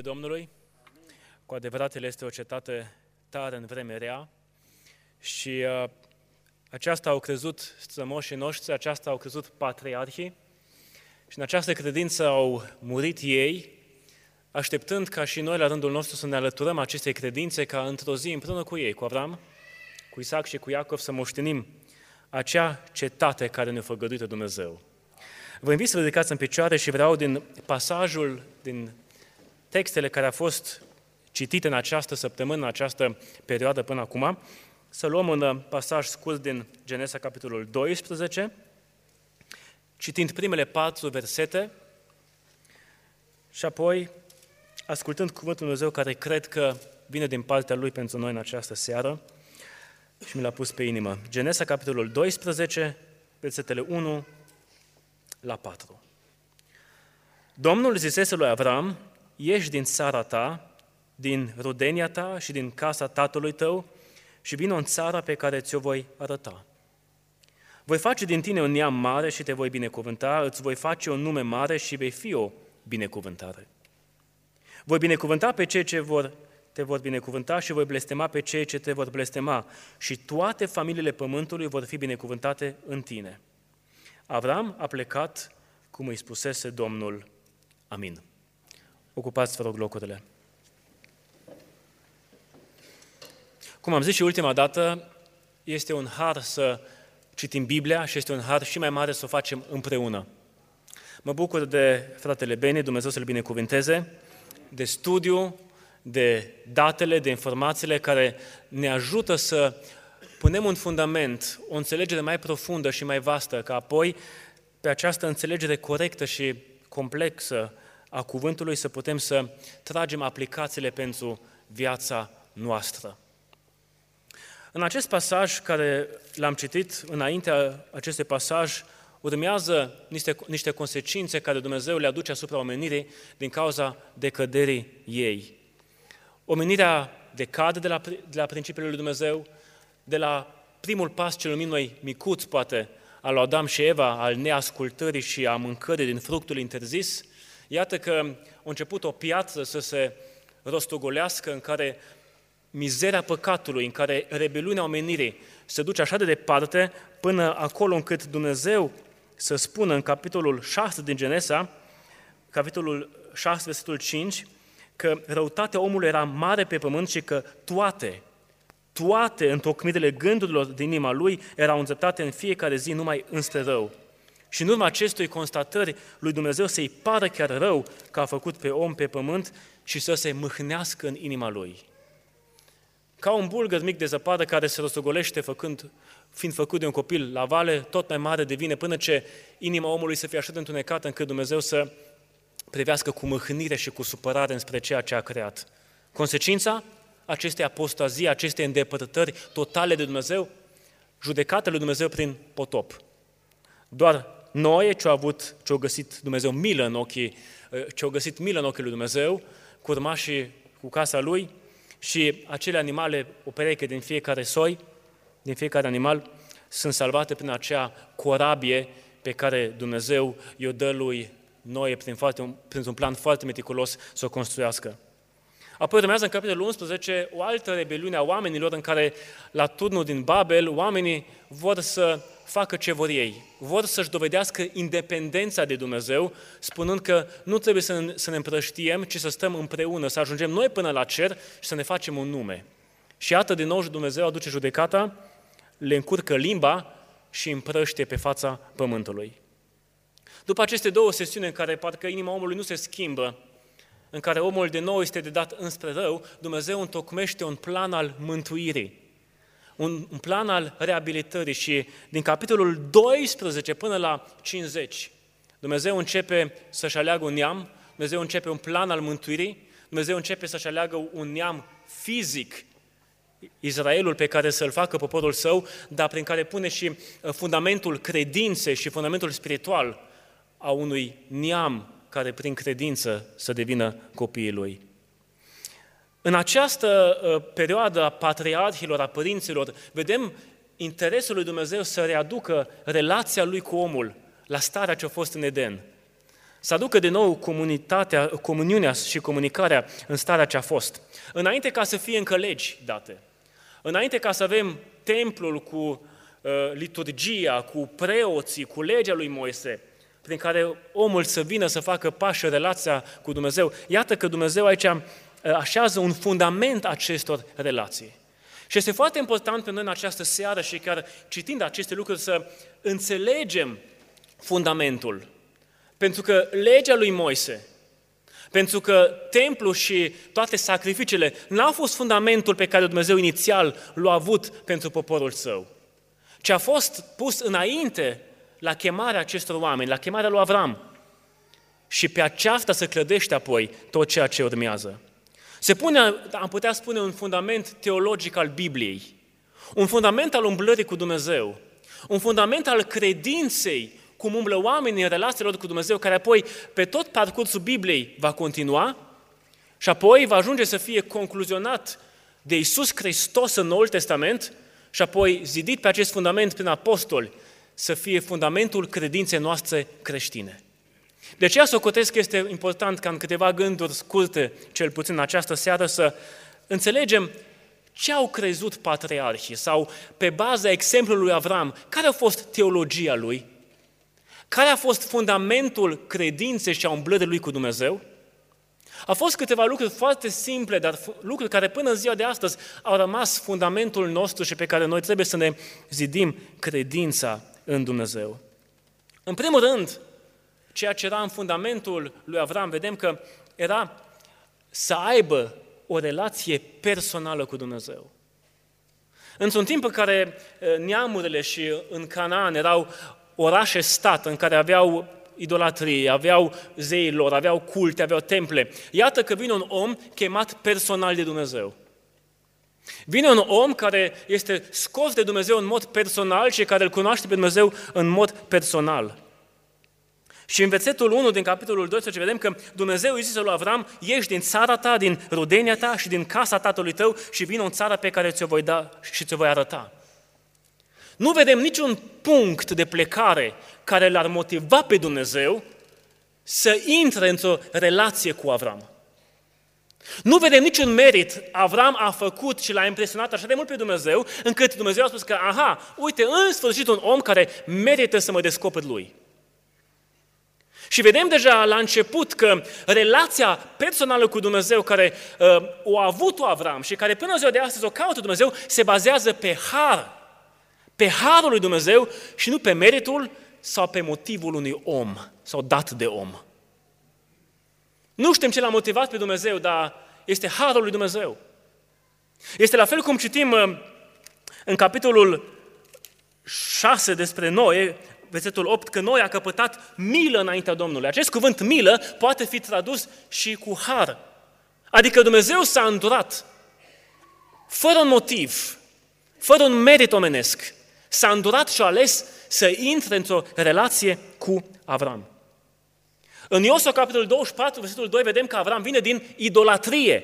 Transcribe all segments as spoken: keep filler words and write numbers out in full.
numele Domnului. Cu adevărat, El este o cetate tare în vreme rea și uh, aceasta au crezut strămoșii noștri, aceasta au crezut patriarhii și în această credință au murit ei, așteptând ca și noi la rândul nostru să ne alăturăm acestei credințe, ca într-o zi împreună cu ei, cu Avram, cu Isaac și cu Iacov, să moștenim acea cetate care ne-a făgăduit Dumnezeu. Vă invit să vă ridicați în picioare și vreau din pasajul, din textele care au fost citite în această săptămână, în această perioadă până acum, să luăm un pasaj scurt din Genesa, capitolul doisprezece, citind primele patru versete și apoi ascultând cuvântul Lui Dumnezeu care cred că vine din partea Lui pentru noi în această seară și mi l-a pus pe inimă. Genesa, capitolul doisprezece, versetele unu la patru. Domnul zisese lui Avram: ieși din țara ta, din rudenia ta și din casa tatălui tău și vină în țara pe care ți-o voi arăta. Voi face din tine un neam mare și te voi binecuvânta, îți voi face un nume mare și vei fi o binecuvântare. Voi binecuvânta pe cei ce vor, te vor binecuvânta și voi blestema pe cei ce te vor blestema și toate familiile pământului vor fi binecuvântate în tine. Avram a plecat cum îi spusese Domnul. Amin. Ocupați, vă rog, locurile. Cum am zis și ultima dată, este un har să citim Biblia și este un har și mai mare să o facem împreună. Mă bucur de fratele Beni, Dumnezeu să-l binecuvinteze, de studiu, de datele, de informațiile care ne ajută să punem un fundament, o înțelegere mai profundă și mai vastă, ca apoi pe această înțelegere corectă și complexă a cuvântului să putem să tragem aplicațiile pentru viața noastră. În acest pasaj care l-am citit, înaintea acestui pasaj, urmează niște, niște consecințe care Dumnezeu le aduce asupra omenirii din cauza decăderii ei. Omenirea decade de la, de la principiile lui Dumnezeu, de la primul pas ce numim noi micuț, poate, al lui Adam și Eva, al neascultării și a mâncării din fructul interzis. Iată că a început o piatră să se rostogolească în care mizeria păcatului, în care rebeliunea omenirii se duce așa de departe, până acolo încât Dumnezeu să spună în capitolul șase din Genesa, capitolul șase, versetul cinci, că răutatea omului era mare pe pământ și că toate, toate întocmirile gândurilor din inima lui erau îndreptate în fiecare zi numai înspre rău. Și în urma acestui constatări lui Dumnezeu să-i pară chiar rău că a făcut pe om pe pământ și să se mâhnească în inima lui. Ca un bulgăr mic de zăpadă care se rostogolește făcând, fiind făcut de un copil la vale, tot mai mare devine până ce inima omului să fie așa de întunecată încât Dumnezeu să privească cu mâhnire și cu supărare înspre ceea ce a creat. Consecința acestei apostazii, acestei îndepărtări totale de Dumnezeu, judecata lui Dumnezeu prin potop. Doar Noe, ce-a avut, ce-a găsit Dumnezeu milă în ochii, ce-a găsit milă în ochii lui Dumnezeu, cu urmașii, cu casa lui, și acele animale, o pereche din fiecare soi, din fiecare animal, sunt salvate prin acea corabie pe care Dumnezeu i-o dă lui Noe prin foarte, printr-un plan foarte meticulos să o construiască. Apoi urmează în capitolul unsprezece o altă rebeliune a oamenilor în care la turnul din Babel oamenii vor să facă ce vor ei, vor să-și dovedească independența de Dumnezeu, spunând că nu trebuie să ne, să ne împrăștiem, ci să stăm împreună, să ajungem noi până la cer și să ne facem un nume. Și iată din nou Dumnezeu aduce judecata, le încurcă limba și împrăște pe fața pământului. După aceste două sesiuni în care parcă inima omului nu se schimbă, în care omul de nou este de dat înspre rău, Dumnezeu întocmește un plan al mântuirii, un, un plan al reabilitării și din capitolul doisprezece până la cincizeci, Dumnezeu începe să-și aleagă un neam, Dumnezeu începe un plan al mântuirii, Dumnezeu începe să-și aleagă un neam fizic, Israelul pe care să-l facă poporul său, dar prin care pune și fundamentul credinței și fundamentul spiritual a unui neam care prin credință să devină copiii lui. În această perioadă a patriarhilor, a părinților, vedem interesul lui Dumnezeu să readucă relația lui cu omul la starea ce a fost în Eden. să aducă de nou comunitatea, comuniunea și comunicarea în starea ce a fost. Înainte ca să fie încă legi date, înainte ca să avem templul cu uh, liturgia, cu preoții, cu legea lui Moise, prin care omul să vină să facă pași în relația cu Dumnezeu, iată că Dumnezeu aici așează un fundament acestor relații. Și este foarte important pentru noi în această seară și chiar citind aceste lucruri să înțelegem fundamentul. Pentru că legea lui Moise, pentru că templul și toate sacrificiile n-au fost fundamentul pe care Dumnezeu inițial l-a avut pentru poporul său, ci a fost pus înainte la chemarea acestor oameni, la chemarea lui Avram. Și pe aceasta se clădește apoi tot ceea ce urmează. Se pune, am putea spune, un fundament teologic al Bibliei, un fundament al umblării cu Dumnezeu, un fundament al credinței, cum umblă oamenii în relațiile lor cu Dumnezeu, care apoi, pe tot parcursul Bibliei, va continua și apoi va ajunge să fie concluzionat de Iisus Hristos în Noul Testament și apoi zidit pe acest fundament prin apostoli, să fie fundamentul credinței noastre creștine. De aceea socotesc că este important ca în câteva gânduri scurte, cel puțin în această seară, să înțelegem ce au crezut patriarhii sau, pe baza exemplului lui Avram, care a fost teologia lui, care a fost fundamentul credinței și a umblării lui cu Dumnezeu. Au fost câteva lucruri foarte simple, dar lucruri care până în ziua de astăzi au rămas fundamentul nostru și pe care noi trebuie să ne zidim credința în Dumnezeu. În primul rând, ceea ce era în fundamentul lui Avram, vedem că era să aibă o relație personală cu Dumnezeu. Într-un timp în care neamurile și în Canaan erau orașe-stat în care aveau idolatrie, aveau zeii lor, aveau culte, aveau temple, iată că vine un om chemat personal de Dumnezeu. Vine un om care este scos de Dumnezeu în mod personal și care îl cunoaște pe Dumnezeu în mod personal. Și în versetul unu din capitolul doisprezece vedem că Dumnezeu îi zise lui Avram: ieși din țara ta, din rudenia ta și din casa tatălui tău și vină în țara pe care ți-o voi da și ți-o voi arăta. Nu vedem niciun punct de plecare care l-ar motiva pe Dumnezeu să intre într-o relație cu Avram. Nu vedem niciun merit. Avram a făcut și l-a impresionat așa de mult pe Dumnezeu, încât Dumnezeu a spus că, aha, uite, în sfârșit un om care merită să mă descoper lui. Și vedem deja la început că relația personală cu Dumnezeu care uh, o a avut-o Avram și care până ziua de astăzi o caută Dumnezeu, se bazează pe har, pe harul lui Dumnezeu și nu pe meritul sau pe motivul unui om sau dat de om. Nu știm ce l-a motivat pe Dumnezeu, dar este harul lui Dumnezeu. Este la fel cum citim în capitolul șase despre Noe, versetul opt, că Noe a căpătat milă înaintea Domnului. Acest cuvânt milă poate fi tradus și cu har. Adică Dumnezeu s-a îndurat fără un motiv, fără un merit omenesc. S-a îndurat și a ales să intre într-o relație cu Avram. În Iosua, capitolul douăzeci și patru, versetul doi, vedem că Avram vine din idolatrie.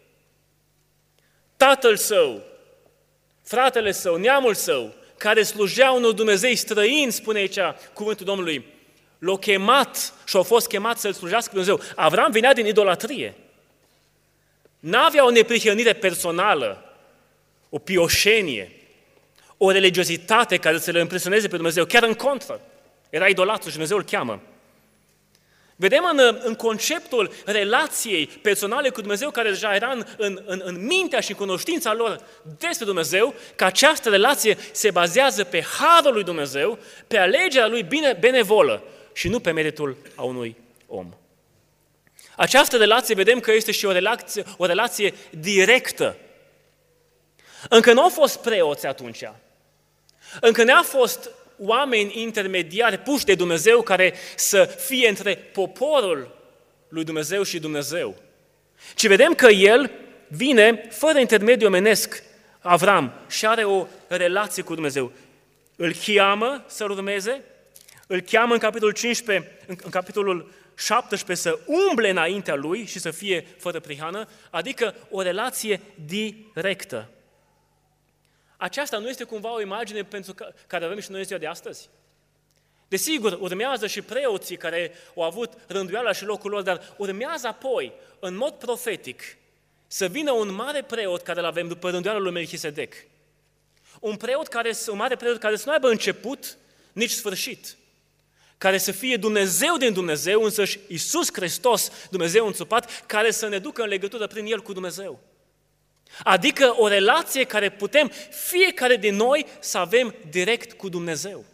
Tatăl său, fratele său, neamul său, care slujeau unor Dumnezei străini, spune aici cuvântul Domnului, l-au chemat și au fost chemat să-L slujească Dumnezeu. Avram venea din idolatrie. N-avea o neprihănire personală, o pioșenie, o religiozitate care să le impresioneze pe Dumnezeu, chiar în contră. Era idolatru și Dumnezeu îl cheamă. Vedem în, în conceptul relației personale cu Dumnezeu, care deja era în, în, în, în mintea și în cunoștința lor despre Dumnezeu, că această relație se bazează pe harul lui Dumnezeu, pe alegerea lui bine, benevolă și nu pe meritul a unui om. Această relație vedem că este și o relație, o relație directă. Încă nu au fost preoți atunci. Încă n-a fost oameni intermediari puși de Dumnezeu care să fie între poporul lui Dumnezeu și Dumnezeu. Ci vedem că el vine fără intermediu omenesc, Avram, și are o relație cu Dumnezeu. Îl cheamă să urmeze, îl cheamă în capitolul cincisprezece, în capitolul șaptesprezece să umble înaintea lui și să fie fără prihană, adică o relație directă. Aceasta nu este cumva o imagine pentru care avem și noi ziua de astăzi? Desigur, urmează și preoții care au avut rânduiala și locul lor, dar urmează apoi, în mod profetic, să vină un mare preot care îl avem după rânduiala lui Melchisedec. Un preot care, un mare preot care să nu aibă început, nici sfârșit. Care să fie Dumnezeu din Dumnezeu, însăși Iisus Hristos, Dumnezeu însupat, care să ne ducă în legătură prin El cu Dumnezeu. Adică o relație care putem fiecare din noi să avem direct cu Dumnezeu.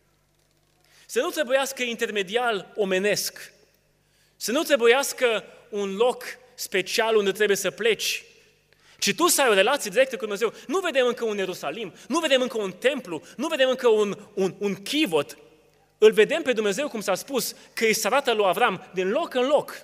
Să nu trebuiască intermedial omenesc, să nu trebuiască un loc special unde trebuie să pleci, ci tu să ai o relație directă cu Dumnezeu. Nu vedem încă un Ierusalim, nu vedem încă un templu, nu vedem încă un, un, un chivot. Îl vedem pe Dumnezeu, cum s-a spus, că îi se arată lui Avram din loc în loc,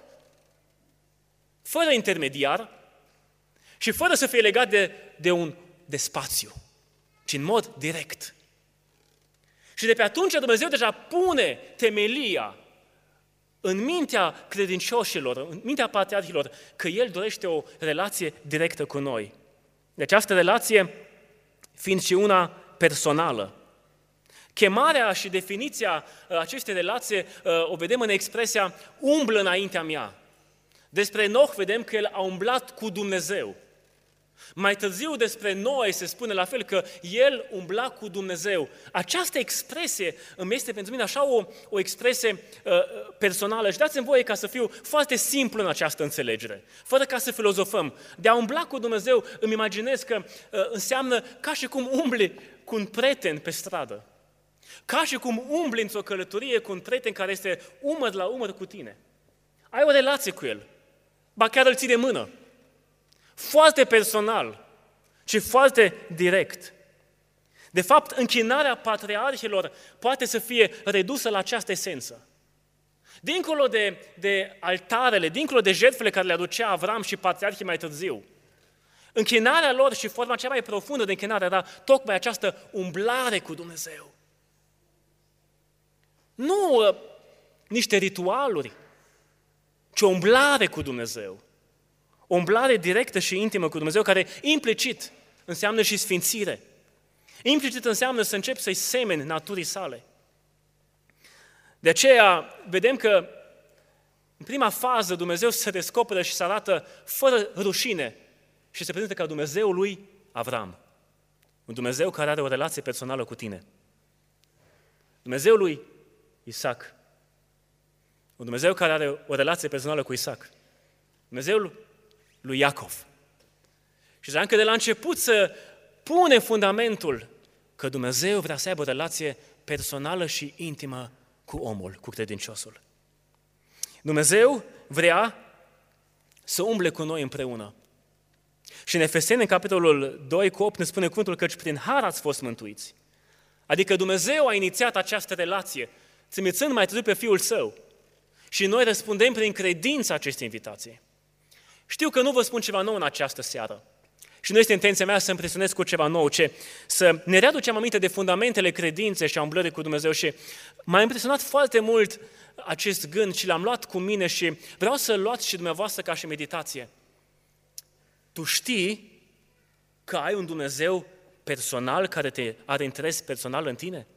fără intermediar și fără să fie legat de, de un de spațiu, ci în mod direct. Și de pe atunci Dumnezeu deja pune temelia în mintea credincioșilor, în mintea patriarhilor, că El dorește o relație directă cu noi. Deci această relație fiind și una personală. Chemarea și definiția acestei relații o vedem în expresia umblă înaintea mea. Despre Enoch vedem că el a umblat cu Dumnezeu. Mai târziu despre Noe se spune la fel că el umbla cu Dumnezeu. Această expresie îmi este pentru mine așa o, o expresie uh, personală și dați-mi voie ca să fiu foarte simplu în această înțelegere, fără ca să filozofăm. De a umbla cu Dumnezeu îmi imaginez că uh, înseamnă ca și cum umbli cu un prieten pe stradă, ca și cum umbli într-o călătorie cu un prieten care este umăr la umăr cu tine. Ai o relație cu el, ba chiar îl ții de mână. Foarte personal, ci foarte direct. De fapt, închinarea patriarhilor poate să fie redusă la această esență. Dincolo de, de altarele, dincolo de jertfele care le aducea Avram și patriarhii mai târziu, închinarea lor și forma cea mai profundă de închinare era tocmai această umblare cu Dumnezeu. Nu uh, niște ritualuri, ci o umblare cu Dumnezeu. O umblare directă și intimă cu Dumnezeu, care implicit înseamnă și sfințire. Implicit înseamnă să începi să-i semeni naturii sale. De aceea vedem că în prima fază Dumnezeu se descoperă și se arată fără rușine și se prezintă ca Dumnezeul lui Avram. Un Dumnezeu care are o relație personală cu tine. Dumnezeul lui Isaac. Un Dumnezeu care are o relație personală cu Isaac. Dumnezeul lui Iacov. Și să încă de la început să pune fundamentul că Dumnezeu vrea să aibă o relație personală și intimă cu omul, cu credinciosul. Dumnezeu vrea să umble cu noi împreună. Și în Efeseni, în capitolul doi cu opt, ne spune cuvântul căci prin har ați fost mântuiți. Adică Dumnezeu a inițiat această relație, trimițând mai târziu pe Fiul Său. Și noi răspundem prin credința acestei invitații. Știu că nu vă spun ceva nou în această seară. Și nu este intenția mea să impresionez cu ceva nou, ci să ne readucem aminte de fundamentele credinței și a umblării cu Dumnezeu. Și m-a impresionat foarte mult acest gând și l-am luat cu mine și vreau să-l luați și dumneavoastră ca și meditație. Tu știi că ai un Dumnezeu personal care te are interes personal în tine?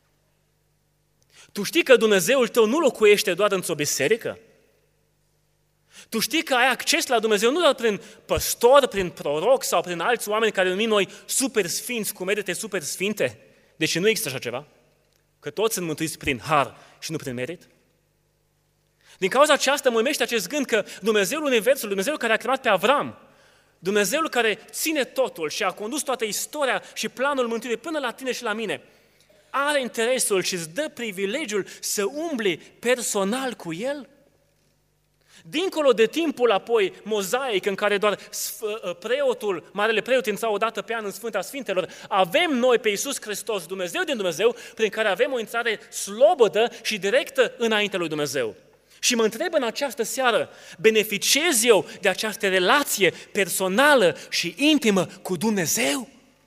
Tu știi că Dumnezeul tău nu locuiește doar într-o biserică? Tu știi că ai acces la Dumnezeu nu doar prin păstor, prin proroc sau prin alți oameni care numim noi super sfinți, cu merite super sfinte? Deci nu există așa ceva? Că toți sunt mântuiți prin har și nu prin merit? Din cauza aceasta mă uimește acest gând că Dumnezeul Universului, Dumnezeul care a creat pe Avram, Dumnezeul care ține totul și a condus toată istoria și planul mântuirii până la tine și la mine, are interesul și îți dă privilegiul să umbli personal cu El? Dincolo de timpul apoi mozaic în care doar preotul, marele preot intra o dată pe an în Sfânta Sfintelor, avem noi pe Iisus Hristos, Dumnezeu din Dumnezeu, prin care avem o intrare slobodă și directă înaintea lui Dumnezeu. Și mă întreb în această seară, beneficiez eu de această relație personală și intimă cu Dumnezeu?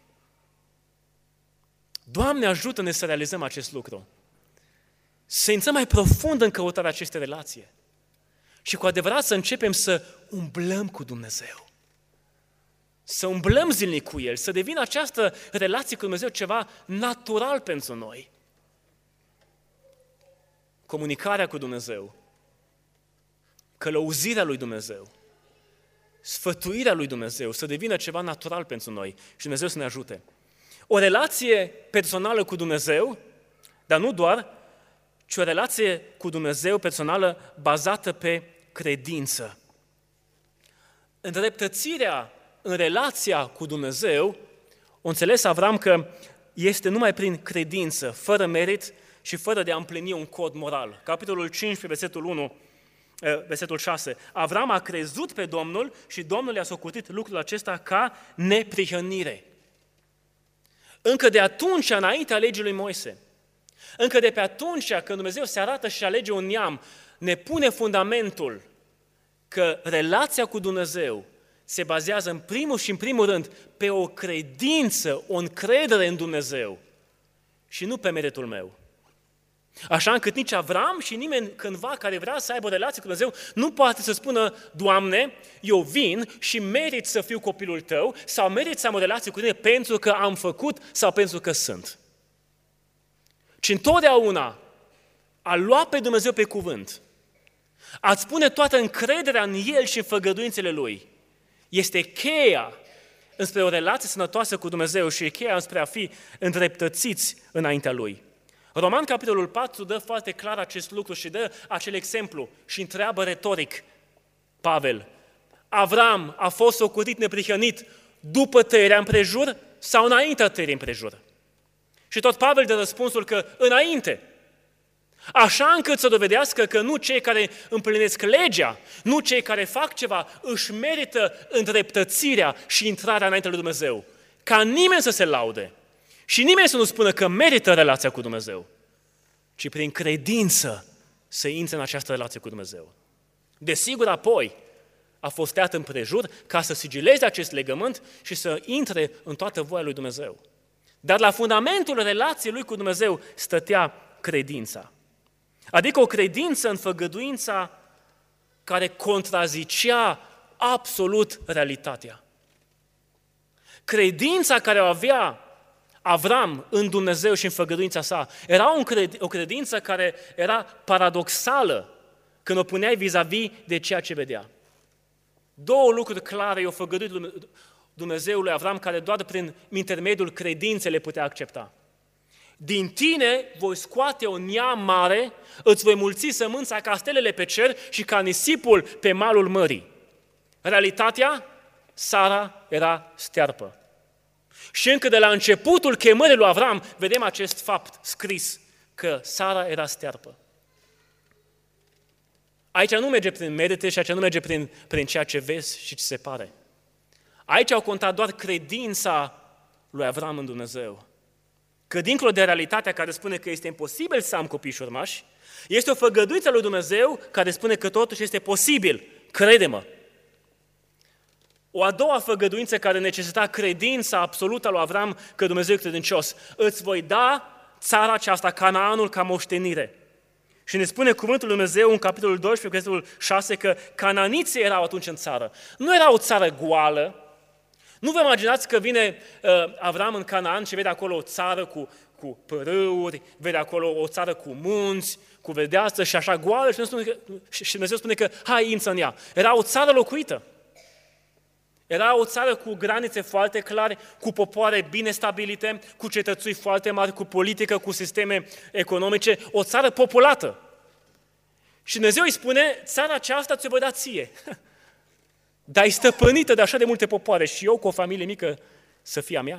Doamne, ajută-ne să realizăm acest lucru. Să intrăm mai profund în căutarea acestei relații. Și cu adevărat să începem să umblăm cu Dumnezeu. Să umblăm zilnic cu El, să devină această relație cu Dumnezeu ceva natural pentru noi. comunicarea cu Dumnezeu, călăuzirea lui Dumnezeu, sfătuirea lui Dumnezeu să devină ceva natural pentru noi și Dumnezeu să ne ajute. O relație personală cu Dumnezeu, dar nu doar, ci o relație cu Dumnezeu personală bazată pe credință. Îndreptățirea în relația cu Dumnezeu, o înțeles Avram că este numai prin credință, fără merit și fără de a împlini un cod moral. Capitolul cincisprezece, versetul unu, versetul șase. Avram a crezut pe Domnul și Domnul i-a socotit lucrul acesta ca neprihănire. Încă de atunci, înaintea legii lui Moise, încă de pe atunci când Dumnezeu se arată și alege un neam, ne pune fundamentul că relația cu Dumnezeu se bazează în primul și în primul rând pe o credință, o încredere în Dumnezeu și nu pe meritul meu. Așa încât nici Avram și nimeni cândva care vrea să aibă o relație cu Dumnezeu nu poate să spună, Doamne, eu vin și merit să fiu copilul tău sau merit să am o relație cu tine pentru că am făcut sau pentru că sunt. Ci întotdeauna a lua pe Dumnezeu pe cuvânt, a-ți pune toată încrederea în El și în făgăduințele Lui, este cheia înspre o relație sănătoasă cu Dumnezeu și e cheia înspre a fi îndreptățiți înaintea Lui. Roman, capitolul patru, dă foarte clar acest lucru și dă acel exemplu și întreabă retoric Pavel, Avram a fost socotit neprihănit după tăierea împrejur sau înaintea tăierii împrejur? Și tot Pavel dă răspunsul că înainte, așa încât să dovedească că nu cei care împlinesc legea, nu cei care fac ceva, își merită îndreptățirea și intrarea înaintea lui Dumnezeu. Ca nimeni să se laude și nimeni să nu spună că merită relația cu Dumnezeu, ci prin credință să intre în această relație cu Dumnezeu. Desigur, apoi a fost tăiat împrejur ca să sigileze acest legământ și să intre în toată voia lui Dumnezeu. Dar la fundamentul relației lui cu Dumnezeu stătea credința. Adică o credință în făgăduința care contrazicea absolut realitatea. Credința care o avea Avram în Dumnezeu și în făgăduința sa era o credință care era paradoxală când o puneai vis-a-vis de ceea ce vedea. Două lucruri clare i-au făgăduit Dumnezeului Avram care doar prin intermediul credinței le putea accepta. Din tine voi scoate o neam mare, îți voi mulți sămânța ca stelele pe cer și ca nisipul pe malul mării. Realitatea, Sara era stearpă. Și încă de la începutul chemării lui Avram vedem acest fapt scris, că Sara era stearpă. Aici nu merge prin merite și aici nu merge prin, prin ceea ce vezi și ce se pare. Aici au contat doar credința lui Avram în Dumnezeu. Că dincolo de realitatea care spune că este imposibil să am copii și urmași, este o făgăduință lui Dumnezeu care spune că totuși este posibil. Crede-mă! O a doua făgăduință care necesita credința absolută a lui Avram că Dumnezeu e credincios. Îți voi da țara aceasta, Canaanul, ca moștenire. Și ne spune cuvântul lui Dumnezeu în capitolul doisprezece, versetul șase, că cananiții erau atunci în țară. Nu era o țară goală. Nu vă imaginați că vine uh, Avram în Canaan și vede acolo o țară cu, cu părâuri, vede acolo o țară cu munți, cu verdeață și așa goală și Dumnezeu spune că, și Dumnezeu spune că hai, intră în ea. Era o țară locuită. Era o țară cu granițe foarte clare, cu popoare bine stabilite, cu cetățui foarte mari, cu politică, cu sisteme economice, o țară populată. Și Dumnezeu îi spune, țara aceasta ți-o voi da ție. Dar e stăpânită de așa de multe popoare și eu cu o familie mică să fie a mea.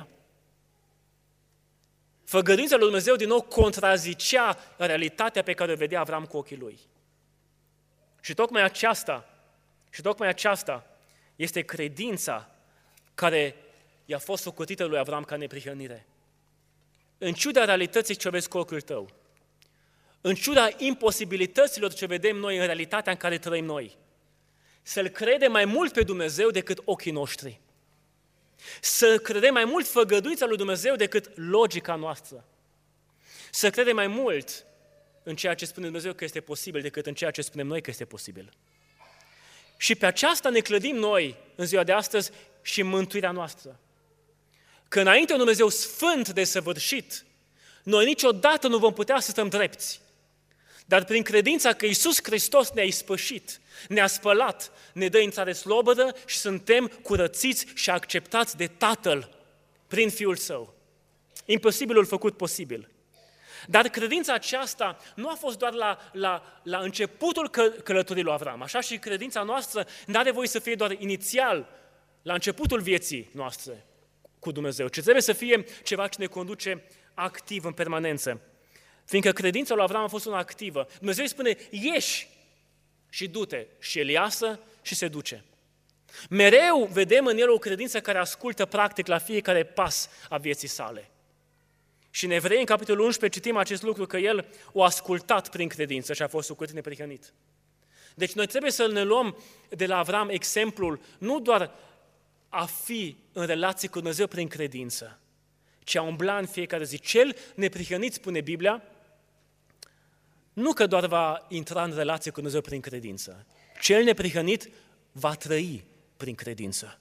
Făgăduința lui Dumnezeu din nou contrazicea realitatea pe care o vedea Avram cu ochii lui. Și tocmai aceasta, și tocmai aceasta este credința care i-a fost socotită lui Avram ca neprihănire. În ciuda realității ce o vezi cu ochiul tău, în ciuda imposibilităților ce vedem noi în realitatea în care trăim noi, să-L credem mai mult pe Dumnezeu decât ochii noștri. Să credem mai mult făgăduința lui Dumnezeu decât logica noastră. Să credem mai mult în ceea ce spune Dumnezeu că este posibil decât în ceea ce spunem noi că este posibil. Și pe aceasta ne clădim noi în ziua de astăzi și în mântuirea noastră. Că înainte un Dumnezeu sfânt de săvârșit, noi niciodată nu vom putea să stăm drepți. Dar prin credința că Iisus Hristos ne-a ispășit, ne-a spălat, ne dă intrare slobodă și suntem curățiți și acceptați de Tatăl prin Fiul Său. Imposibilul făcut posibil. Dar credința aceasta nu a fost doar la, la, la începutul că, călătoriei lui Avram. Așa și credința noastră nu are voie să fie doar inițial, la începutul vieții noastre cu Dumnezeu, ci trebuie să fie ceva ce ne conduce activ, în permanență. Fiindcă credința lui Avram a fost una activă. Dumnezeu îi spune, ieși și du-te. Și el iasă și se duce. Mereu vedem în el o credință care ascultă practic la fiecare pas a vieții sale. Și în Evrei, în capitolul unsprezece, citim acest lucru, că el o ascultat prin credință și a fost socotit neprihănit. Deci noi trebuie să ne luăm de la Avram exemplul nu doar a fi în relație cu Dumnezeu prin credință, ci a umbla în fiecare zi. Cel neprihănit, spune Biblia, nu că doar va intra în relație cu Dumnezeu prin credință. Cel neprihănit va trăi prin credință.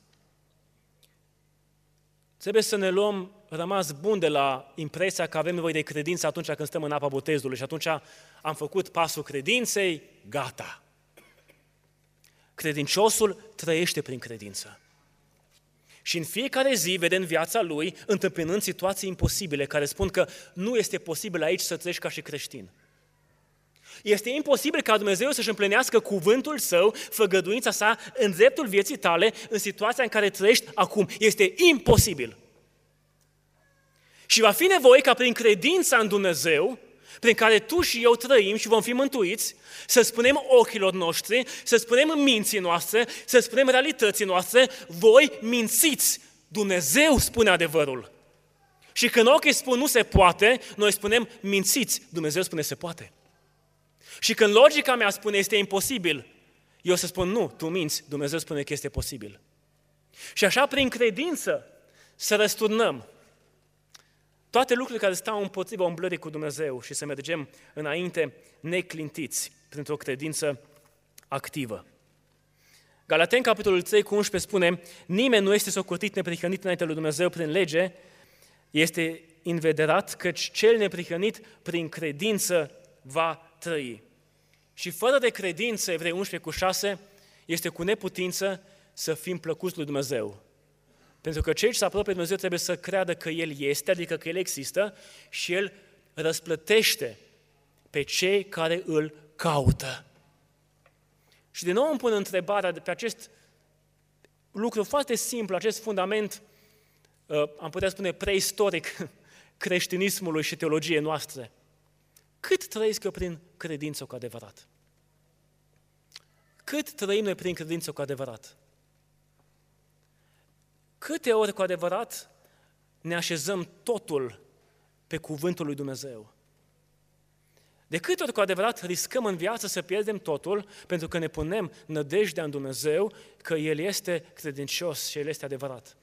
Trebuie să ne luăm rămas bun de la impresia că avem nevoie de credință atunci când stăm în apa botezului și atunci am făcut pasul credinței, gata. Credinciosul trăiește prin credință. Și în fiecare zi vedem viața lui întâmpinând situații imposibile care spun că nu este posibil aici să trăiești ca și creștin. Este imposibil ca Dumnezeu să-și împlinească cuvântul Său, făgăduința Sa, în dreptul vieții tale, în situația în care trăiești acum. Este imposibil. Și va fi nevoie ca prin credința în Dumnezeu, prin care tu și eu trăim și vom fi mântuiți, să spunem ochilor noștri, să spunem minții noastre, să spunem realității noastre, voi mințiți, Dumnezeu spune adevărul. Și când ochii spun nu se poate, noi spunem mințiți, Dumnezeu spune se poate. Și când logica mea spune este imposibil, eu să spun nu, tu minți, Dumnezeu spune că este posibil. Și așa prin credință să răsturnăm toate lucrurile care stau împotriva umblării cu Dumnezeu și să mergem înainte neclintiți printr-o credință activă. Galateni, capitolul trei, cu unsprezece spune, nimeni nu este socotit neprihănit înainte lui Dumnezeu prin lege, este invederat, căci cel neprihănit prin credință va trăi. Și fără de credință, Evrei unsprezece cu șase, este cu neputință să fim plăcuți lui Dumnezeu. Pentru că cei ce se apropie de Dumnezeu trebuie să creadă că El este, adică că El există și El răsplătește pe cei care îl caută. Și din nou îmi pun întrebarea pe acest lucru foarte simplu, acest fundament, am putea spune preistoric, creștinismului și teologiei noastre. Cât trăiesc eu prin credință cu adevărat? Cât trăim noi prin credință cu adevărat? Câte ori cu adevărat ne așezăm totul pe cuvântul lui Dumnezeu? De câte ori cu adevărat riscăm în viață să pierdem totul pentru că ne punem nădejdea în Dumnezeu că El este credincios și El este adevărat?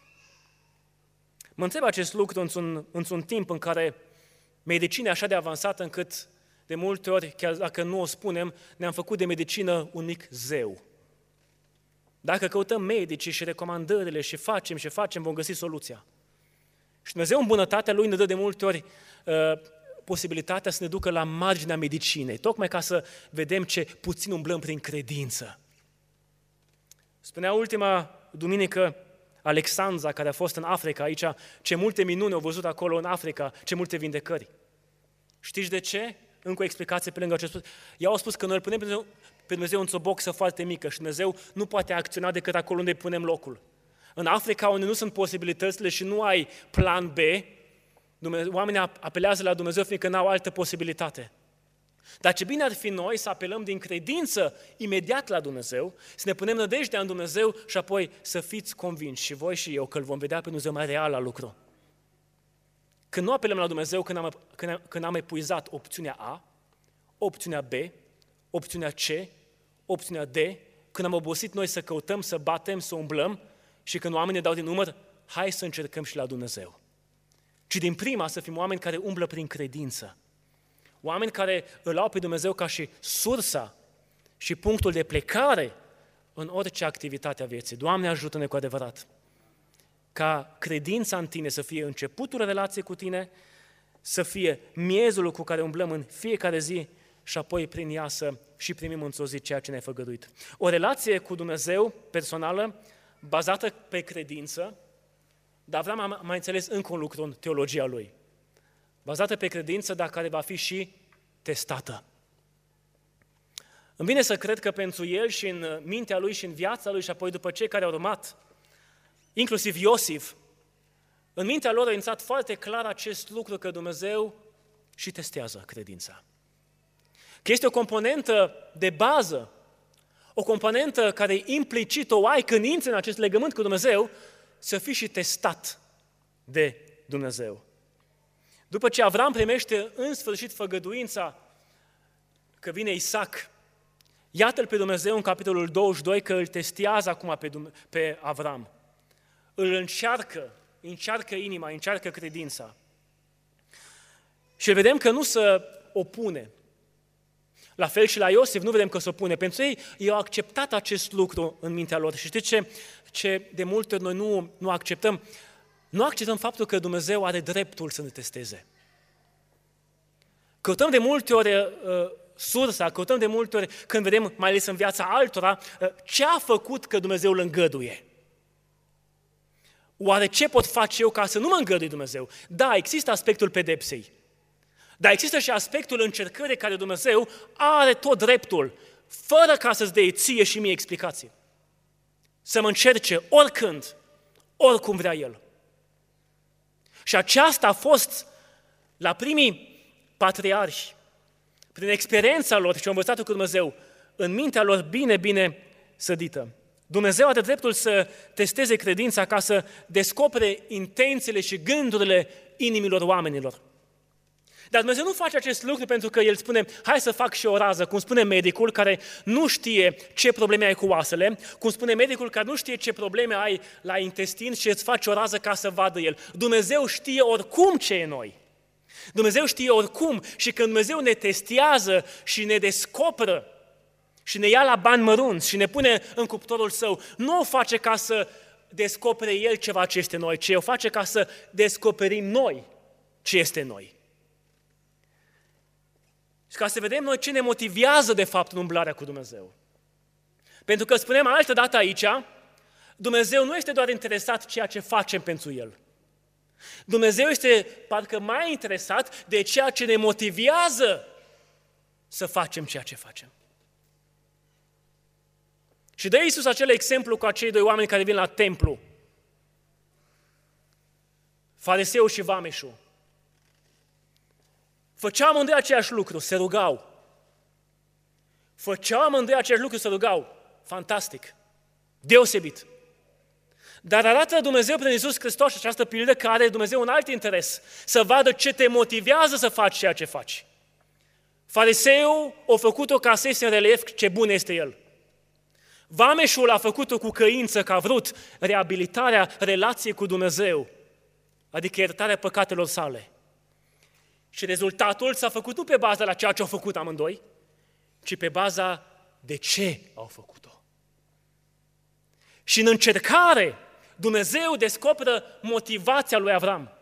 Mă întreb acest lucru într-un, într-un timp în care medicina e așa de avansată încât de multe ori, chiar dacă nu o spunem, ne-am făcut de medicină un mic zeu. Dacă căutăm medicii și recomandările și facem și facem, vom găsi soluția. Și Dumnezeu în bunătatea Lui ne dă de multe ori uh, posibilitatea să ne ducă la marginea medicinei, tocmai ca să vedem ce puțin umblăm prin credință. Spunea ultima duminică Alexandra, care a fost în Africa aici, ce multe minuni au văzut acolo în Africa, ce multe vindecări. Știți de ce? Încă o explicație pe lângă acest. Ea au spus că noi îl punem pe Dumnezeu într-o boxă foarte mică și Dumnezeu nu poate acționa decât acolo unde punem locul. În Africa, unde nu sunt posibilitățile și nu ai plan B, Dumnezeu, oamenii apelează la Dumnezeu fiindcă n-au altă posibilitate. Dar ce bine ar fi noi să apelăm din credință imediat la Dumnezeu, să ne punem nădejdea în Dumnezeu și apoi să fiți convinși și voi și eu că îl vom vedea pe Dumnezeu mai real la lucru. Când nu apelăm la Dumnezeu, când am, când am, când am epuizat opțiunea A, opțiunea B, opțiunea C, opțiunea D, când am obosit noi să căutăm, să batem, să umblăm și când oamenii dau din număr, hai să încercăm și la Dumnezeu. Ci din prima să fim oameni care umblă prin credință. Oameni care îl au pe Dumnezeu ca și sursa și punctul de plecare în orice activitate a vieții. Doamne, ajută-ne cu adevărat ca credința în Tine să fie începutul relației cu Tine, să fie miezul cu care umblăm în fiecare zi și apoi prin ea să și primim într-o zi ceea ce ne-ai făgăduit. O relație cu Dumnezeu personală, bazată pe credință, dar Avram a mai înțeles încă un lucru în teologia lui. Bazată pe credință, dar care va fi și testată. Îmi vine să cred că pentru el și în mintea lui și în viața lui și apoi după cei care au urmat, inclusiv Iosif, în mintea lor a intrat foarte clar acest lucru că Dumnezeu și testează credința. Că este o componentă de bază, o componentă care implicit o ai când intri în acest legământ cu Dumnezeu, să fii și testat de Dumnezeu. După ce Avram primește în sfârșit făgăduința că vine Isaac, iată-l pe Dumnezeu în capitolul douăzeci și doi că îl testează acum pe, pe Avram. Îl încearcă, încearcă inima, încearcă credința. Și vedem că nu se opune. La fel și la Iosif, nu vedem că se opune. Pentru ei, ei au acceptat acest lucru în mintea lor. Și știți ce, ce de multe ori noi nu, nu acceptăm? Nu acceptăm faptul că Dumnezeu are dreptul să ne testeze. Căutăm de multe ori uh, sursa, căutăm de multe ori, când vedem, mai ales în viața altora, uh, ce a făcut că Dumnezeu îl îngăduie. Oare ce pot face eu ca să nu mă îngădui Dumnezeu? Da, există aspectul pedepsei. Dar există și aspectul încercării care Dumnezeu are tot dreptul, fără ca să-ți dea ție și mie explicație. Să mă încerce oricând, oricum vrea El. Și aceasta a fost la primii patriarhi, prin experiența lor și au învățat-o cu Dumnezeu, în mintea lor bine, bine sădită. Dumnezeu are dreptul să testeze credința ca să descopere intențiile și gândurile inimilor oamenilor. Dar Dumnezeu nu face acest lucru pentru că El spune, hai să fac și o rază, cum spune medicul care nu știe ce probleme ai cu oasele, cum spune medicul care nu știe ce probleme ai la intestin și îți face o rază ca să vadă El. Dumnezeu știe oricum ce e noi. Dumnezeu știe oricum și când Dumnezeu ne testează și ne descoperă și ne ia la bani mărunți și ne pune în cuptorul Său, nu o face ca să descopere El ceva ce este noi, ci o face ca să descoperim noi ce este noi. Și ca să vedem noi ce ne motivează de fapt în umblarea cu Dumnezeu. Pentru că spunem altă dată aici, Dumnezeu nu este doar interesat ceea ce facem pentru El. Dumnezeu este parcă mai interesat de ceea ce ne motivează să facem ceea ce facem. Și dă Iisus acel exemplu cu acei doi oameni care vin la templu. Fariseu și vameșul. Făceau amândoi același lucru, se rugau. Făceau amândoi același lucru, se rugau. Fantastic. Deosebit. Dar arată Dumnezeu prin Iisus Hristos această pildă că are Dumnezeu un alt interes. Să vadă ce te motivează să faci ceea ce faci. Fariseul a făcut-o ca să iese în relief ce bun este el. Vameșul a făcut-o cu căință, că a vrut reabilitarea relației cu Dumnezeu, adică iertarea păcatelor sale. Și rezultatul s-a făcut nu pe baza la ceea ce au făcut amândoi, ci pe baza de ce au făcut-o. Și în încercare, Dumnezeu descoperă motivația lui Avram.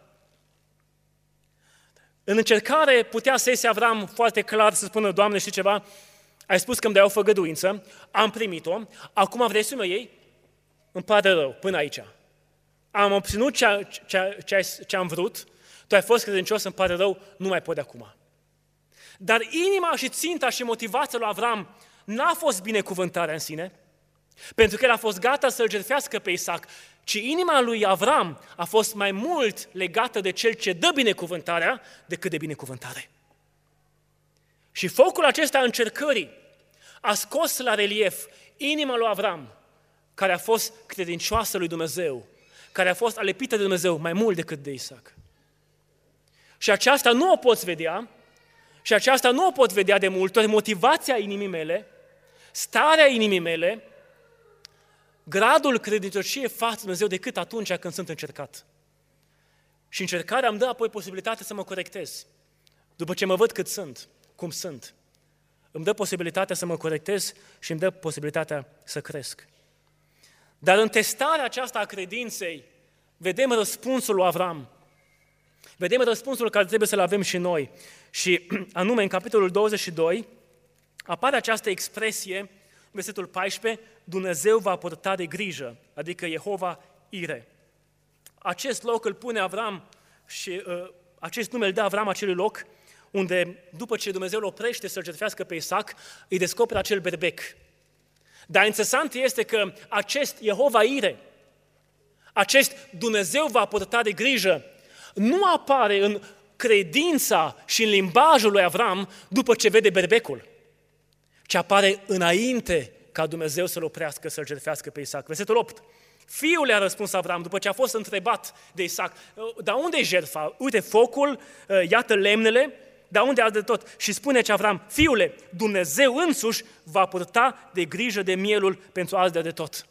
În încercare putea să iese Avram foarte clar să spună, Doamne, știi ceva? Ai spus că îmi dai o făgăduință, am primit-o, acum vrei să mă iei? Îmi pare rău, până aici. Am obținut ce, ce, ce, ce am vrut, tu ai fost credincios, îmi pare rău, nu mai pot de acum. Dar inima și ținta și motivația lui Avram n-a fost binecuvântarea în sine, pentru că el a fost gata să-l jertfească pe Isaac, ci inima lui Avram a fost mai mult legată de cel ce dă binecuvântarea decât de binecuvântare. Și focul acesta a încercării a scos la relief inima lui Avram, care a fost credincioasă lui Dumnezeu, care a fost alepită de Dumnezeu mai mult decât de Isaac. Și aceasta nu o poți vedea, și aceasta nu o pot vedea de multe ori, motivația inimii mele, starea inimii mele, gradul credincioșiei față de Dumnezeu decât atunci când sunt încercat. Și încercarea îmi dă apoi posibilitatea să mă corectez. După ce mă văd cât sunt, cum sunt, îmi dă posibilitatea să mă corectez și îmi dă posibilitatea să cresc. Dar în testarea aceasta a credinței, vedem răspunsul lui Avram. vedem răspunsul care trebuie să-l avem și noi. Și anume, în capitolul douăzeci și doi, apare această expresie, versetul paisprezece, Dumnezeu va purta de grijă, adică Jehova Ire. Acest loc îl pune Avram și uh, acest nume îl dă Avram acelui loc unde, după ce Dumnezeu îl oprește să-l jertfească pe Isaac, îi descoperă acel berbec. Dar interesant este că acest Jehova Ire, acest Dumnezeu va purta de grijă, nu apare în credința și în limbajul lui Avram după ce vede berbecul, ci apare înainte ca Dumnezeu să-l oprească, să-l jertfească pe Isaac. Versetul opt. Fiul a răspuns Avram după ce a fost întrebat de Isaac, dar unde e jertfa? Uite focul, iată lemnele, dar unde arde tot? Și spune ce Avram, fiule, Dumnezeu însuși va purta de grijă de mielul pentru arde de tot.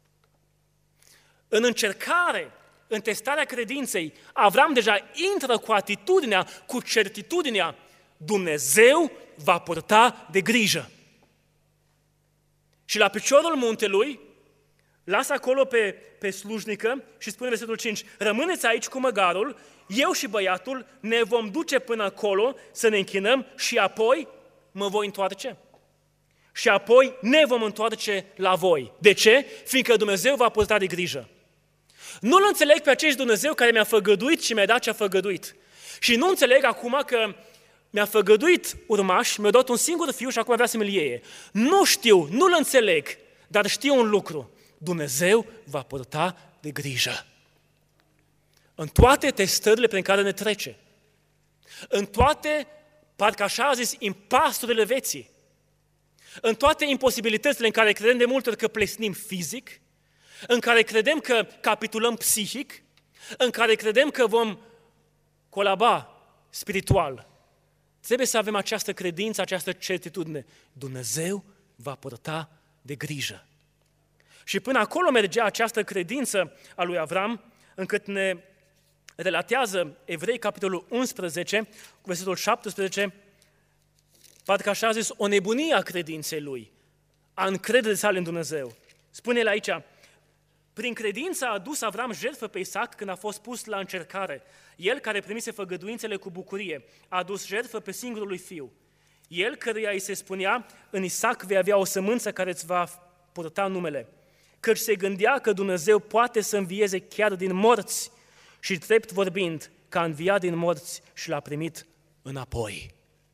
În încercare, în testarea credinței, Avram deja intră cu atitudinea, cu certitudinea, Dumnezeu va purta de grijă. Și la piciorul muntelui, lasă acolo pe, pe slujnică și spune versetul cinci, rămâneți aici cu măgarul, eu și băiatul ne vom duce până acolo să ne închinăm și apoi mă voi întoarce. Și apoi ne vom întoarce la voi. De ce? Fiindcă Dumnezeu va purta de grijă. Nu-L înțeleg pe acest Dumnezeu care mi-a făgăduit și mi-a dat ce a făgăduit. Și nu înțeleg acum că mi-a făgăduit urmaș, mi-a dat un singur fiu și acum vrea să mi-l iei. Nu știu, nu-L înțeleg, dar știu un lucru. Dumnezeu va purta de grijă. În toate testările prin care ne trece, în toate, parcă așa a zis, impasurile vieții, în toate imposibilitățile în care credem de multe ori că plesnim fizic, în care credem că capitulăm psihic, în care credem că vom colaba spiritual, trebuie să avem această credință, această certitudine. Dumnezeu va purta de grijă. Și până acolo mergea această credință a lui Avram, încât ne relatează Evrei, capitolul unsprezece, cu versetul șaptesprezece, parcă așa a zis, o nebunie a credinței lui, a încrederii sale în Dumnezeu. Spune el aici, prin credință a adus Avram jertfă pe Isaac când a fost pus la încercare. El, care primise făgăduințele cu bucurie, a adus jertfă pe singurul lui fiu. El, căruia îi se spunea, în Isaac vei avea o sămânță care îți va purta numele. Căci se gândea că Dumnezeu poate să învieze chiar din morți și, drept vorbind, că a înviat din morți și l-a primit înapoi.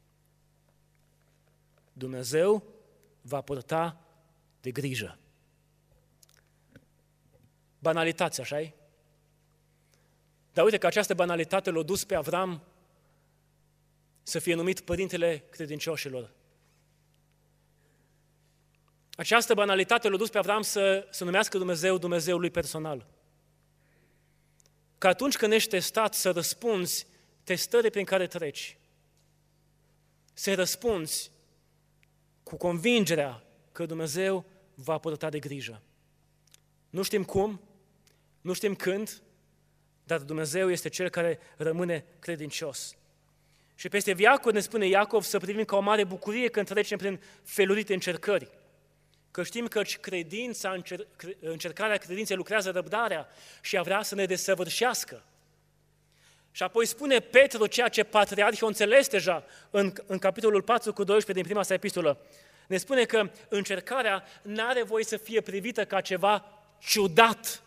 Dumnezeu va purta de grijă. Banalitate, așa-i? Dar uite că această banalitate l-a dus pe Avram să fie numit părintele credincioșilor. Această banalitate l-a dus pe Avram să, să numească Dumnezeu Dumnezeul lui personal. Că atunci când ești testat să răspunzi testării prin care treci, să răspunzi cu convingerea că Dumnezeu va purta de grijă. Nu știm cum, nu știm când, dar Dumnezeu este Cel care rămâne credincios. Și peste viacuri ne spune Iacov să privim ca o mare bucurie când trecem prin felurite încercări. Că știm că credința, încer- încercarea credinței lucrează răbdarea și a vrea să ne desăvârșească. Și apoi spune Petru ceea ce patriarhii o înțeles deja în, în capitolul patru cu doisprezece din prima sa epistolă. Ne spune că încercarea n-are voie să fie privită ca ceva ciudat,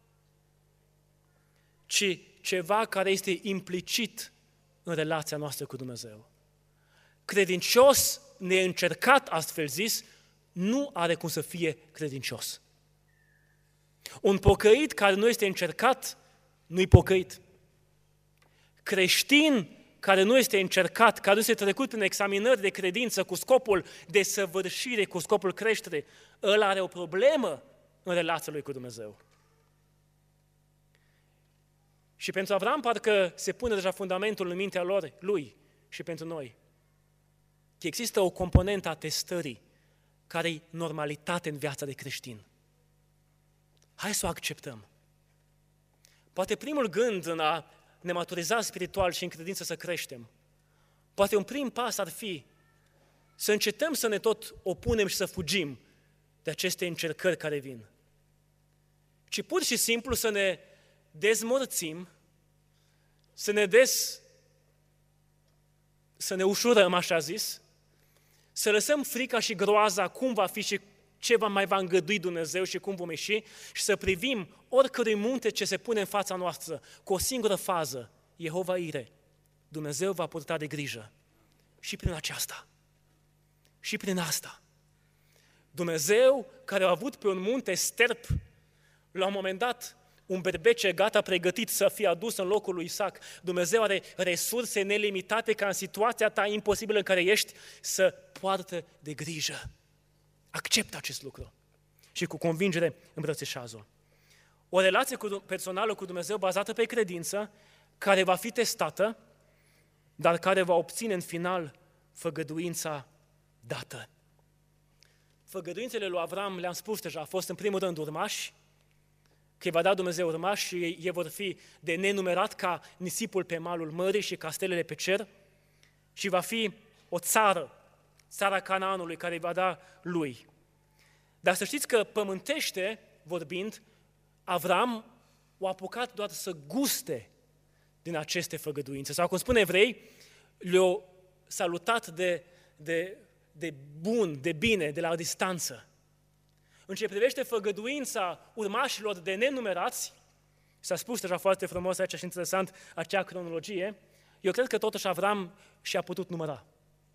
ci ceva care este implicit în relația noastră cu Dumnezeu. Credincios, neîncercat, astfel zis, nu are cum să fie credincios. Un pocăit care nu este încercat, nu-i pocăit. Creștin care nu este încercat, care nu este trecut în examinări de credință cu scopul de săvârșire, cu scopul creștere, ăla are o problemă în relația lui cu Dumnezeu. Și pentru Avram parcă se pune deja fundamentul în mintea lor, lui și pentru noi. Că există o componentă a testării care e normalitate în viața de creștin. Hai să o acceptăm. Poate primul gând în a ne maturiza spiritual și în credință să creștem, poate un prim pas ar fi să încetăm să ne tot opunem și să fugim de aceste încercări care vin, ci pur și simplu să ne dezmorțim să ne des, să ne ușurăm, așa zis, să lăsăm frica și groaza cum va fi și ce va mai va îngădui Dumnezeu și cum vom ieși și să privim oricărui munte ce se pune în fața noastră cu o singură fază, Jehova Ire. Dumnezeu va purta de grijă și prin aceasta, și prin asta. Dumnezeu care a avut pe un munte sterp, la un moment dat, un berbece gata pregătit să fie adus în locul lui Isaac. Dumnezeu are resurse nelimitate ca în situația ta imposibilă în care ești să poartă de grijă. Acceptă acest lucru și cu convingere îmbrățișează-o. O relație personală cu Dumnezeu bazată pe credință, care va fi testată, dar care va obține în final făgăduința dată. Făgăduințele lui Avram, le-am spus deja, a fost în primul rând urmași, că îi va da Dumnezeu urmași și ei, ei vor fi de nenumerat ca nisipul pe malul mării și ca stelele pe cer și va fi o țară, țara Canaanului, care îi va da lui. Dar să știți că pământește, vorbind, Avram a apucat doar să guste din aceste făgăduințe. Sau cum spune Evrei, le-a salutat de, de, de bun, de bine, de la distanță. În ce privește făgăduința urmașilor de nenumerați, s-a spus deja foarte frumos aici și interesant acea cronologie, eu cred că totuși Avram și-a putut număra.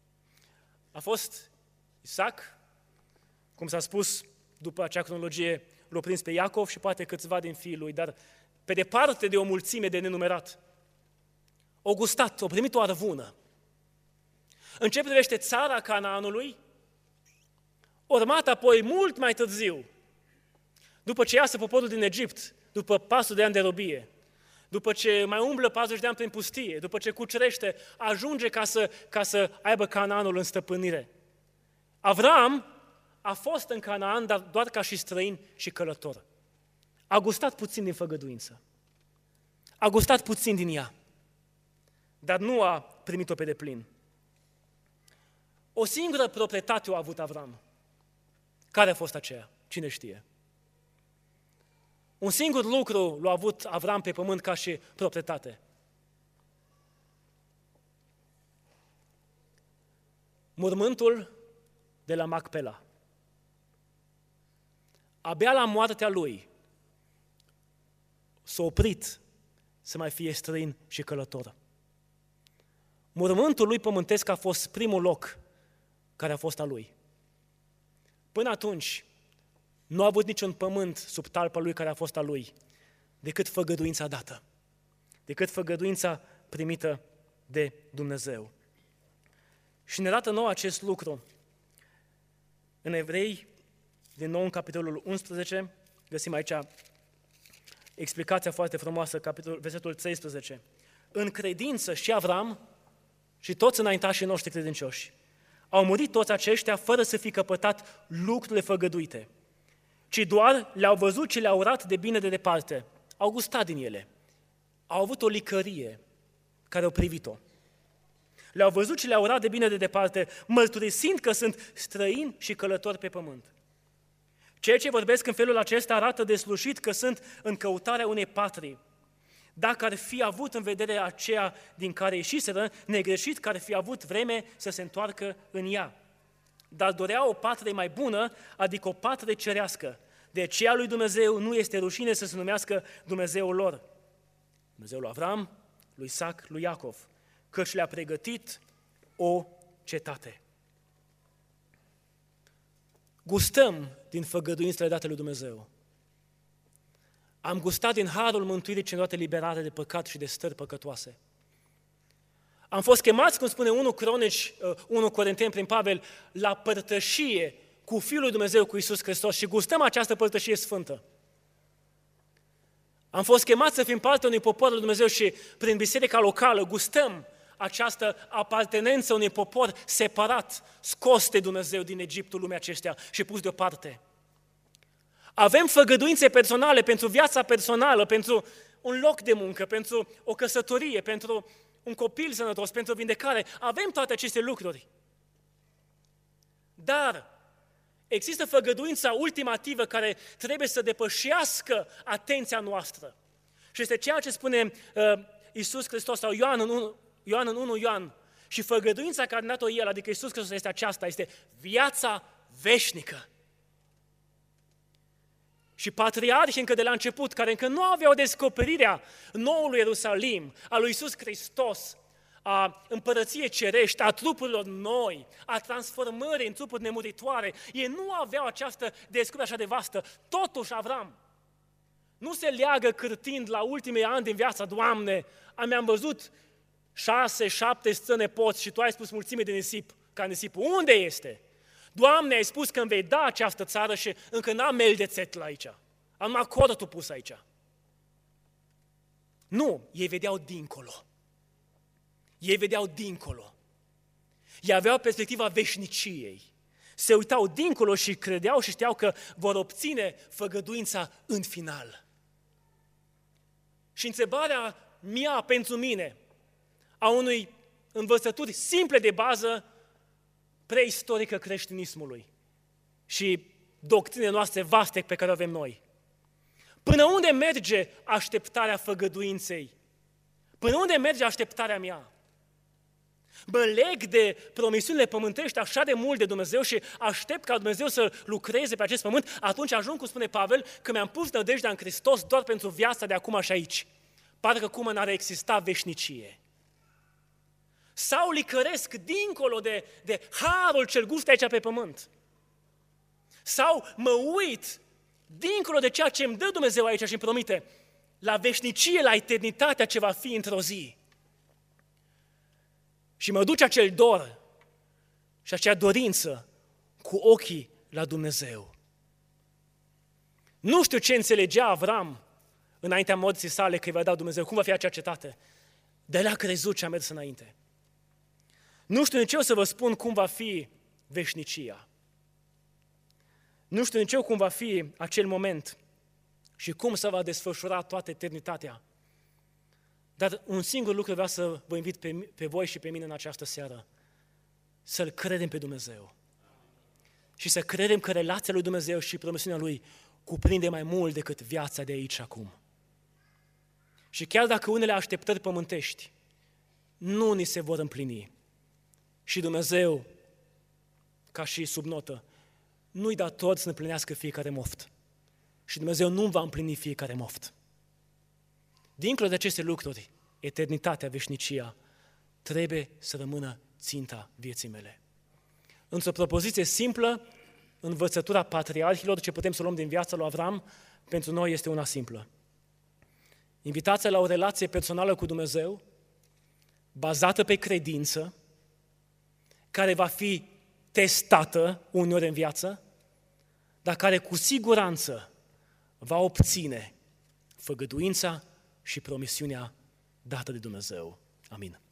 A fost Isaac, cum s-a spus după acea cronologie, l-a prins pe Iacov și poate câțiva din fiii lui, dar pe departe de o mulțime de nenumerat. O gustat, o primit o arvună. În ce privește țara Canaanului, urmat apoi mult mai târziu, după ce iasă poporul din Egipt, după patru de ani de robie, după ce mai umblă patruzeci de ani prin pustie, după ce cucerește, ajunge ca să, ca să aibă Canaanul în stăpânire. Avram a fost în Canaan, dar doar ca și străin și călător. A gustat puțin din făgăduință. A gustat puțin din ea, dar nu a primit-o pe deplin. O singură proprietate a avut Avram. Care a fost aceea? Cine știe? Un singur lucru l-a avut Avram pe pământ ca și proprietate. Mormântul de la Macpela. Abia la moartea lui s-a oprit să mai fie străin și călător. Mormântul lui pământesc a fost primul loc care a fost al lui. Până atunci, nu a avut niciun pământ sub talpa lui care a fost al lui, decât făgăduința dată, decât făgăduința primită de Dumnezeu. Și ne arată nouă acest lucru. În Evrei, din nou în capitolul unsprezece, găsim aici explicația foarte frumoasă, capitolul, versetul treisprezece. În credință și Avram și toți înaintașii noștri credincioși au murit toți aceștia fără să fi căpătat lucrurile făgăduite, ci doar le-au văzut și le-au urat de bine de departe. Au gustat din ele. Au avut o licărie care au privit-o. Le-au văzut și le-au urat de bine de departe, mărturisind că sunt străini și călători pe pământ. Ceea ce vorbesc în felul acesta arată deslușit că sunt în căutarea unei patrii. Dacă ar fi avut în vedere aceea din care ieșiseră, negreșit că ar fi avut vreme să se întoarcă în ea. Dar dorea o patrie mai bună, adică o patrie cerească. De aceea lui Dumnezeu nu este rușine să se numească Dumnezeul lor. Dumnezeul lui Avram, lui Isaac, lui Iacov, căci le-a pregătit o cetate. Gustăm din făgăduințele date lui Dumnezeu. Am gustat din harul mântuirii ce ne toate liberare de păcat și de stări păcătoase. Am fost chemați, cum spune unu Cronici, unu Corinteni prin Pavel, la părtășie cu Fiul lui Dumnezeu, cu Iisus Hristos și gustăm această părtășie sfântă. Am fost chemați să fim parte unui popor lui Dumnezeu și prin biserica locală gustăm această apartenență unui popor separat, scos de Dumnezeu din Egiptul lumii acestea și pus deoparte. Avem făgăduințe personale pentru viața personală, pentru un loc de muncă, pentru o căsătorie, pentru un copil sănătos, pentru vindecare. Avem toate aceste lucruri. Dar există făgăduința ultimativă care trebuie să depășească atenția noastră. Și este ceea ce spune uh, Iisus Hristos, sau Ioan în unu Ioan, în unu Ioan, și făgăduința care a dat-o El, adică Iisus Hristos, este aceasta, este viața veșnică. Și patriarhii încă de la început, care încă nu aveau descoperirea noului Ierusalim, a lui Iisus Hristos, a împărăției cerești, a trupurilor noi, a transformării în trupuri nemuritoare, ei nu aveau această descoperire așa de vastă. Totuși, Avram nu se leagă cârtind la ultimii ani din viața, Doamne, mi-am văzut șase, șapte străne poți și Tu ai spus mulțime de nisip, ca nisipul. Unde este? Doamne, ai spus că îmi vei da această țară și încă n-am mel de țetlă aici. Am acordul pus aici. Nu, ei vedeau dincolo. Ei vedeau dincolo. Ei aveau perspectiva veșniciei. Se uitau dincolo și credeau și știau că vor obține făgăduința în final. Și întrebarea mea pentru mine, a unui învățături simple de bază preistorică creștinismului și doctrinele noastre vaste pe care o avem noi. Până unde merge așteptarea făgăduinței? Până unde merge așteptarea mea? Mă leg de promisiunile pământești așa de mult de Dumnezeu și aștept ca Dumnezeu să lucreze pe acest pământ, atunci ajung, cum spune Pavel, că mi-am pus nădejdea în Hristos doar pentru viața de acum și aici. Parcă cum n-ar exista veșnicie. Sau licăresc dincolo de, de harul cel gust aici pe pământ. Sau mă uit dincolo de ceea ce îmi dă Dumnezeu aici și îmi promite, la veșnicie, la eternitatea ce va fi într-o zi. Și mă duce acel dor și acea dorință cu ochii la Dumnezeu. Nu știu ce înțelegea Avram înaintea morții sale că îi va da Dumnezeu, cum va fi acea cetate. De la crezut și a mers înainte. Nu știu nici eu să vă spun cum va fi veșnicia. Nu știu nici eu cum va fi acel moment și cum se va desfășura toată eternitatea. Dar un singur lucru vreau să vă invit pe, pe voi și pe mine în această seară. Să-L credem pe Dumnezeu. Și să credem că relația lui Dumnezeu și promisiunea Lui cuprinde mai mult decât viața de aici și acum. Și chiar dacă unele așteptări pământești nu ni se vor împlini, și Dumnezeu, ca și sub notă, nu-i dator să ne împlinească fiecare moft. Și Dumnezeu nu va împlini fiecare moft. Dincolo de aceste lucruri, eternitatea, veșnicia, trebuie să rămână ținta vieții mele. Într-o propoziție simplă, învățătura patriarhilor, ce putem să luăm din viața lui Avram, pentru noi este una simplă. Invitația la o relație personală cu Dumnezeu, bazată pe credință, care va fi testată uneori în viață, dar care cu siguranță va obține făgăduința și promisiunea dată de Dumnezeu. Amin.